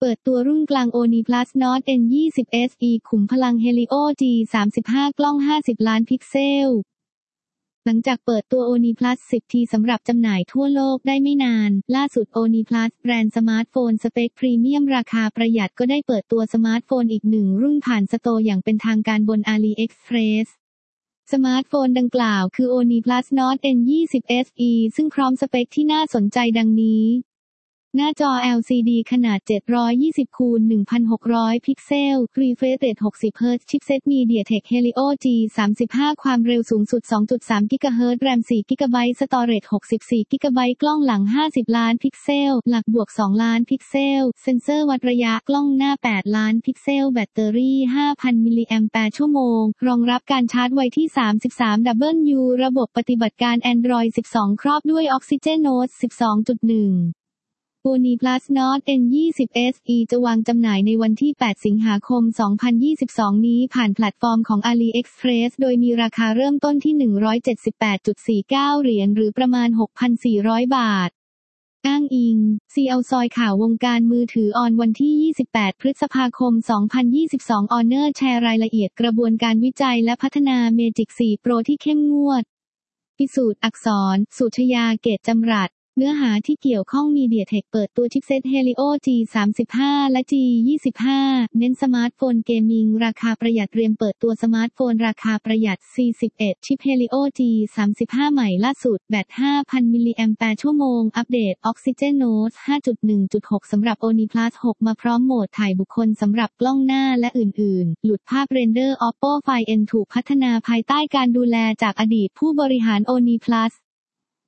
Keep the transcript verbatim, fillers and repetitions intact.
เปิดตัวรุ่นกลาง Oni Plus Nord เอ็น ยี่สิบ เอส อี ขุมพลัง Helio จี สามสิบห้า กล้องห้าสิบล้านพิกเซลหลังจากเปิดตัว Oni Plus สิบ ทีสำหรับจำหน่ายทั่วโลกได้ไม่นานล่าสุด Oni Plus แบรนด์สมาร์ทโฟนสเปคพรีเมียมราคาประหยัดก็ได้เปิดตัวสมาร์ทโฟนอีกหนึ่งรุ่นผ่านสโตร์อย่างเป็นทางการบน AliExpress สมาร์ทโฟนดังกล่าวคือ Oni Plus Nord เอ็น ยี่สิบ เอส อี ซึ่งพร้อมสเปคที่น่าสนใจดังนี้หน้าจอ แอล ซี ดี ขนาด เจ็ดร้อยยี่สิบ คูณ หนึ่งพันหกร้อย พิกเซล Refresh Rate หกสิบ เฮิร์ตซ์ ชิปเซ็ต MediaTek Helio จี สามสิบห้า ความเร็วสูงสุด สองจุดสาม กิกะเฮิรตซ์ แรม สี่ กิกะไบต์ Storage หกสิบสี่ กิกะไบต์ กล้องหลัง ห้าสิบ ล้านพิกเซล หลักบวก สอง ล้านพิกเซล เซ็นเซอร์วัดระยะกล้องหน้า แปด ล้านพิกเซล แบตเตอรี่ ห้าพัน มิลลิแอมแปร์ชั่วโมง รองรับการชาร์จไวที่ สามสิบสาม ดับเบิลยู ระบบปฏิบัติการ Android สิบสอง ครอบด้วย Oxygen Note สิบสองจุดหนึ่งOni Plus Nord เอ็น ยี่สิบ เอส อี จะวางจำหน่ายในวันที่ แปด สิงหาคม สองพันยี่สิบสอง นี้ผ่านแพลตฟอร์มของ AliExpress โดยมีราคาเริ่มต้นที่ หนึ่งร้อยเจ็ดสิบแปดจุดสี่เก้า เหรียญหรือประมาณ หกพันสี่ร้อย บาทอ้างอิง ซี แอล ซอยข่าววงการมือถือออนวันที่ ยี่สิบแปด พฤษภาคม สองพันยี่สิบสอง Honor แชร์รายละเอียดกระบวนการวิจัยและพัฒนา Magic โฟร์ Pro ที่เข้มงวดพิสูจน์อักษรสุชยาเกตจำรัดเนื้อหาที่เกี่ยวข้อง MediaTek เปิดตัวชิปเซ็ต Helio จี สามสิบห้า และ จี ยี่สิบห้า เน้นสมาร์ทโฟนเกมมิ่งราคาประหยัดเตรียมเปิดตัวสมาร์ทโฟนราคาประหยัด สี่สิบเอ็ด ชิป Helio จี สามสิบห้า ใหม่ล่าสุดแบต ห้าพัน มิลลิแอมแปร์ชั่วโมงอัปเดต Oxygen Note ห้าจุดหนึ่งจุดหก สำหรับ Oni Plus หกมาพร้อมโหมดถ่ายบุคคลสำหรับกล้องหน้าและอื่นๆหลุดภาพเรนเดอร์ Oppo Find N ถูกพัฒนาภายใต้การดูแลจากอดีตผู้บริหาร Oni Plus